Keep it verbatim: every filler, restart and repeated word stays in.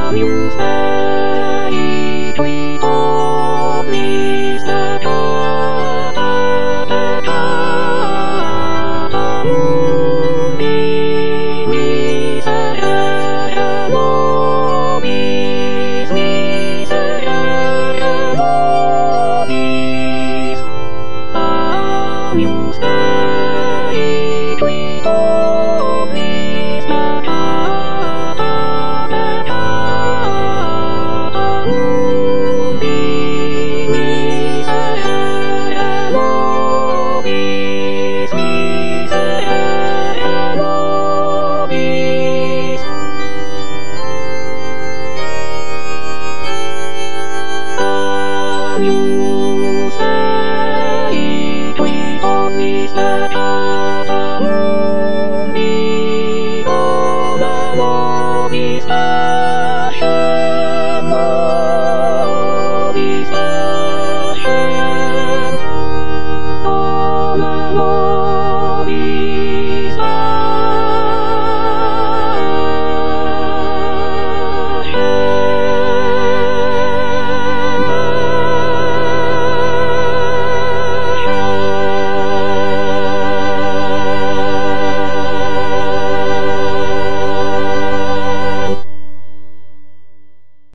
you stay between all these da da da da da da me me say hello me me say hello me ah you stay between all these da da da da da me me say hello me me say hello me ah you stay between all these da da da me all alone is Hashem, love is Hashem, all alone is